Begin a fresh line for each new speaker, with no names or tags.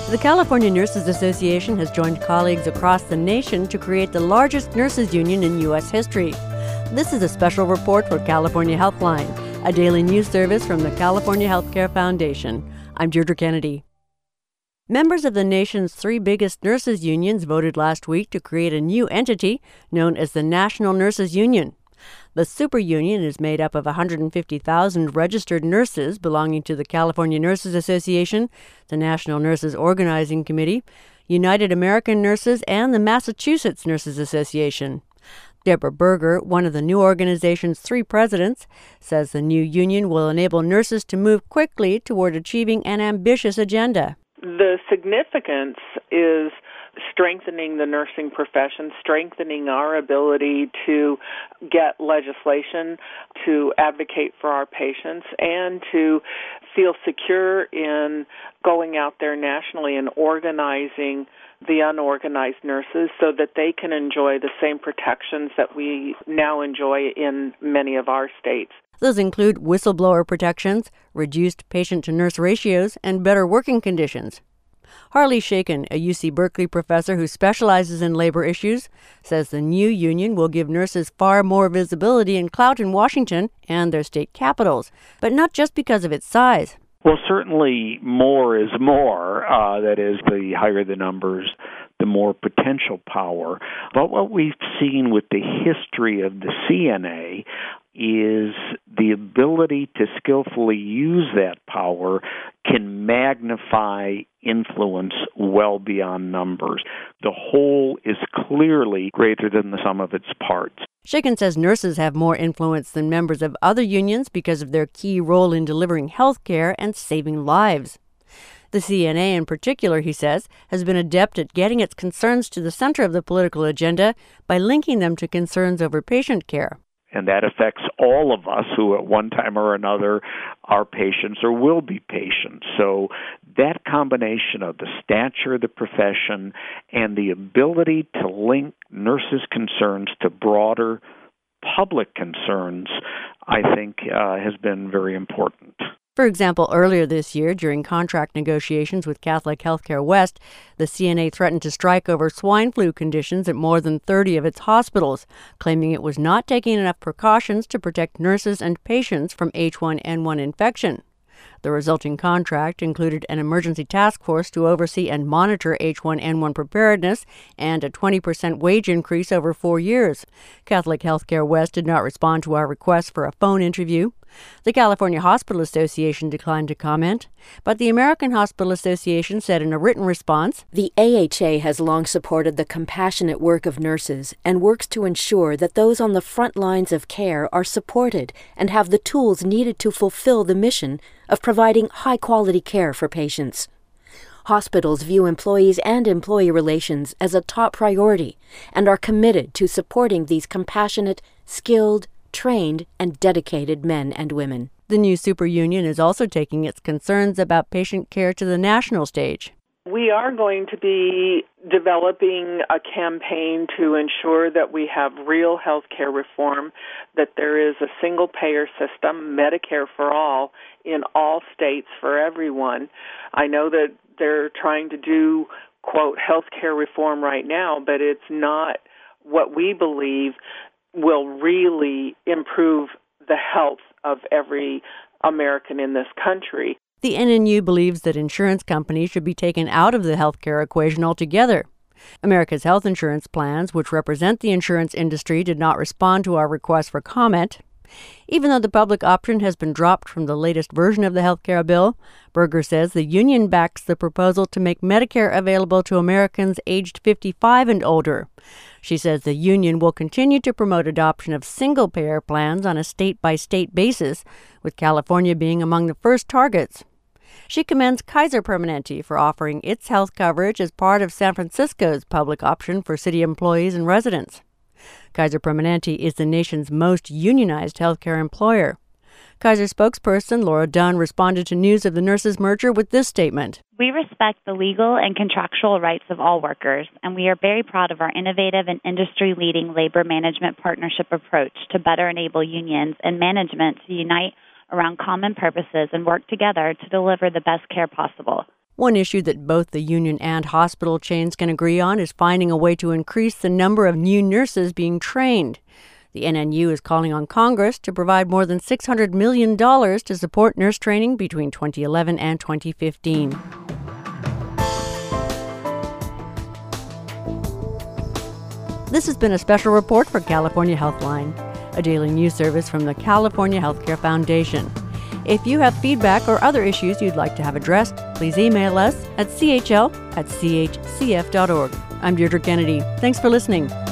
The California Nurses Association has joined colleagues across the nation to create the largest nurses union in U.S. history. This is a special report for California Healthline, a daily news service from the California Healthcare Foundation. I'm Deirdre Kennedy. Members of the nation's three biggest nurses unions voted last week to create a new entity known as the National Nurses Union. The super union is made up of 150,000 registered nurses belonging to the California Nurses Association, the National Nurses Organizing Committee, United American Nurses, and the Massachusetts Nurses Association. Deborah Berger, one of the new organization's three presidents, says the new union will enable nurses to move quickly toward achieving an ambitious agenda.
The significance is strengthening the nursing profession, strengthening our ability to get legislation, to advocate for our patients, and to feel secure in going out there nationally and organizing the unorganized nurses so that they can enjoy the same protections that we now enjoy in many of our states.
Those include whistleblower protections, reduced patient-to-nurse ratios, and better working conditions. Harley Shaken, a UC Berkeley professor who specializes in labor issues, says the new union will give nurses far more visibility and clout in Washington and their state capitals, but not just because of its size.
Well, certainly more is more. That is, the higher the numbers, the more potential power. But what we've seen with the history of the CNA is the ability to skillfully use that power can magnify influence well beyond numbers. The whole is clearly greater than the sum of its parts.
Shaken says nurses have more influence than members of other unions because of their key role in delivering health care and saving lives. The CNA in particular, he says, has been adept at getting its concerns to the center of the political agenda by linking them to concerns over patient care.
And that affects all of us who at one time or another are patients or will be patients. So that combination of the stature of the profession and the ability to link nurses' concerns to broader public concerns, I think, has been very important.
For example, earlier this year, during contract negotiations with Catholic Healthcare West, the CNA threatened to strike over swine flu conditions at more than 30 of its hospitals, claiming it was not taking enough precautions to protect nurses and patients from H1N1 infection. The resulting contract included an emergency task force to oversee and monitor H1N1 preparedness and a 20% wage increase over 4 years. Catholic Healthcare West did not respond to our request for a phone interview. The California Hospital Association declined to comment, but the American Hospital Association said in a written response,
"The AHA has long supported the compassionate work of nurses and works to ensure that those on the front lines of care are supported and have the tools needed to fulfill the mission of providing high-quality care for patients. Hospitals view employees and employee relations as a top priority and are committed to supporting these compassionate, skilled, trained, and dedicated men and women."
The new super union is also taking its concerns about patient care to the national stage.
We are going to be developing a campaign to ensure that we have real health care reform, that there is a single-payer system, Medicare for all, in all states for everyone. I know that they're trying to do, quote, health care reform right now, but it's not what we believe will really improve the health of every American in this country.
The NNU believes that insurance companies should be taken out of the healthcare equation altogether. America's health insurance plans, which represent the insurance industry, did not respond to our request for comment. Even though the public option has been dropped from the latest version of the healthcare bill, Berger says the union backs the proposal to make Medicare available to Americans aged 55 and older. She says the union will continue to promote adoption of single-payer plans on a state-by-state basis, with California being among the first targets. She commends Kaiser Permanente for offering its health coverage as part of San Francisco's public option for city employees and residents. Kaiser Permanente is the nation's most unionized healthcare employer. Kaiser spokesperson Laura Dunn responded to news of the nurses' merger with this statement.
"We respect the legal and contractual rights of all workers, and we are very proud of our innovative and industry-leading labor management partnership approach to better enable unions and management to unite around common purposes and work together to deliver the best care possible."
One issue that both the union and hospital chains can agree on is finding a way to increase the number of new nurses being trained. The NNU is calling on Congress to provide more than $600 million to support nurse training between 2011 and 2015. This has been a special report for California Healthline, a daily news service from the California Healthcare Foundation. If you have feedback or other issues you'd like to have addressed, please email us at chl@chcf.org. I'm Deirdre Kennedy. Thanks for listening.